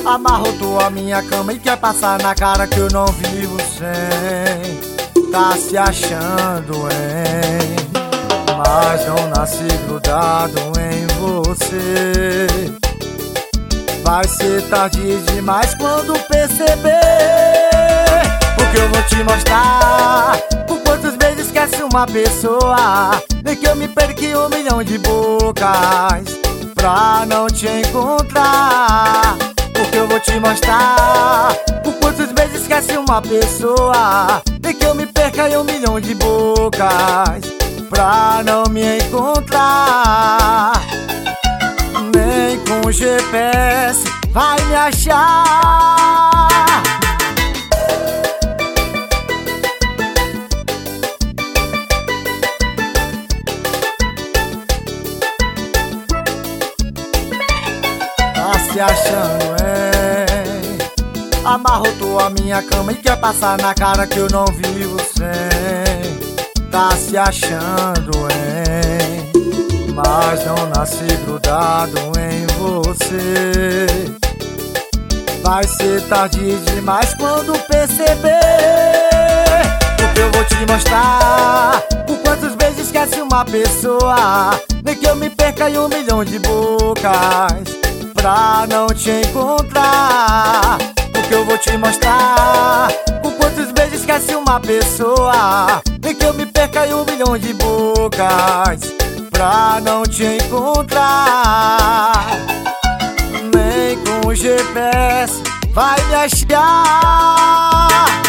Amarrou tua minha cama e quer passar na cara que eu não vivo sem. Tá se achando, hein? Mas não nasci grudado em você. Vai ser tarde demais quando perceber o que eu vou te mostrar. Por quantos beijos esquece uma pessoa, nem que eu me perque 1 milhão de bocas pra não te encontrar. O que eu vou te mostrar. Por quantos beijos esquece uma pessoa, nem que eu me perca 1 milhão de bocas pra não me encontrar. Nem com GPS vai me achar. Tá se achando, hein? Amarrou tua minha cama e quer passar na cara que eu não vivo sem. Tá se achando, hein? Mas não nasci grudado em você. Vai ser tarde demais quando perceber o que eu vou te mostrar. Por quantos beijos esquece uma pessoa, nem que eu me perca 1 milhão de bocas pra não te encontrar. O que eu vou te mostrar. Por quantos beijos esquece uma pessoa, nem que eu me perca 1 milhão de bocas pra não te encontrar. Nem com GPS vai me achar.